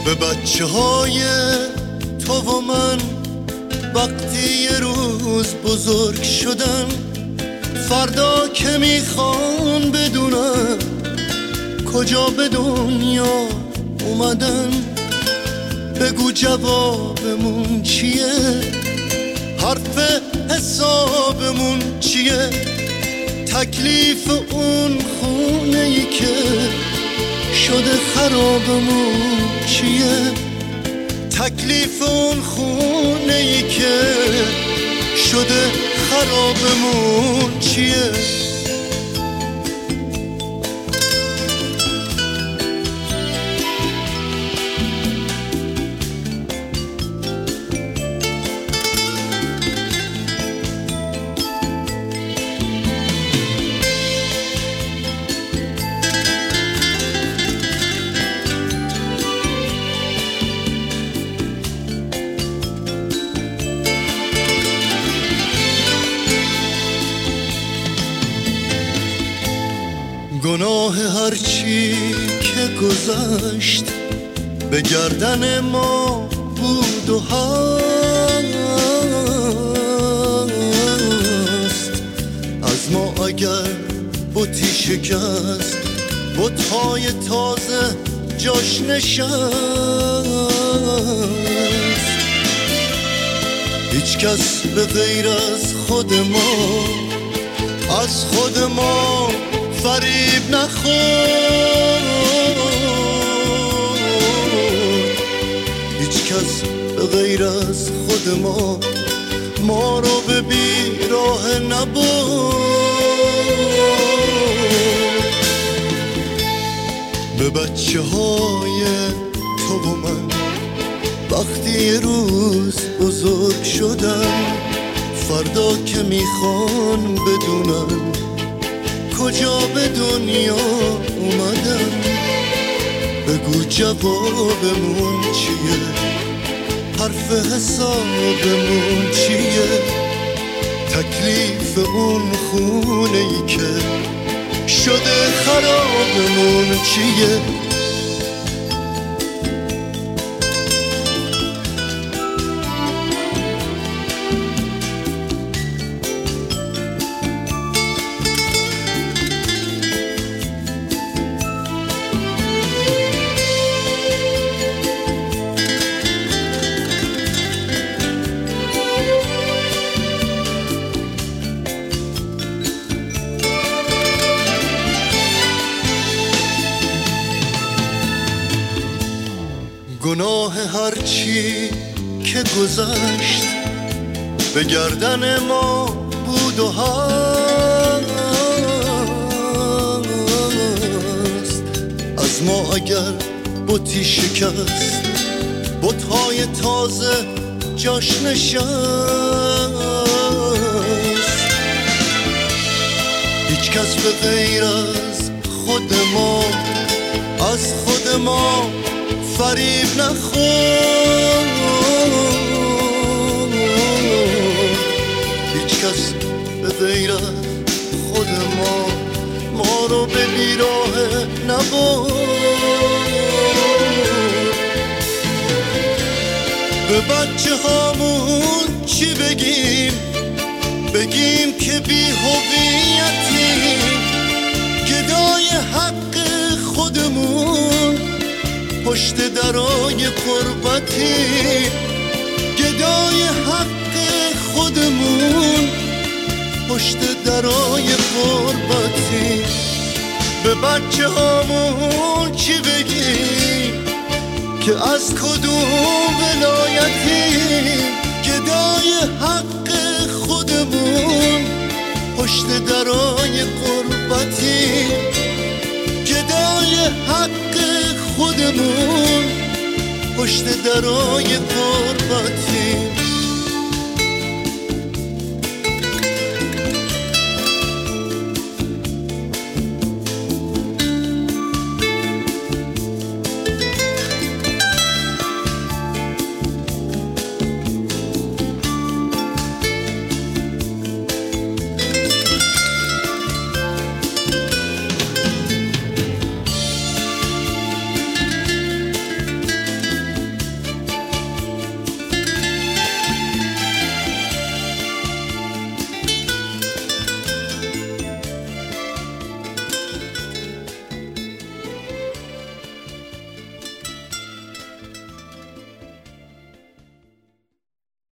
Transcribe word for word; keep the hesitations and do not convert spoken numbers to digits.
به بچه های تو و من وقتی یه روز بزرگ شدن، فردا که میخوان بدونن کجا به دنیا اومدن، بگو جوابمون چیه، حرف حسابمون چیه، تکلیف اون خونه ای که شده خرابمون چیه، تکلیف اون خونه ای که شده خرابمون چیه. گناه هرچی که گذشت به گردن ما بود و هست، از ما اگر بتی شکست، بت‌های تازه جاش نشست، هیچ کس به غیر از خود ما از خود ما فریب نخور، هیچ کس به غیر از خود ما ما رو به بیراه نبرد. به بچه های تو و من وقتی یه روز بزرگ شدن، فردا که میخوان بدونن کجا به دنیا اومدن، بگو جوابمون چیه، حرف حسابمون چیه، تکلیف اون خونه ای که شده خرابمون چیه. گناه هرچی که گذشت به گردن ما بود و هست، از ما اگر بتی شکست، بت‌های تازه جاش نشست، هیچ کس به غیر از خود ما از خود ما فریب نخور، هیچ کس به غیر از خود ما ما رو به بیراه نبرد. به بچه هامون چی بگیم، بگیم که بی هویتیم، گدای حق خودمون پشت درای قربتی، گدای حق خودمون پشت درای قربتی. به بچه هامون چی بگیم که از کدوم ولایتی، گدای حق خودمون پشت درای قربتی، گدای حق خودمون پشت درای قربتی.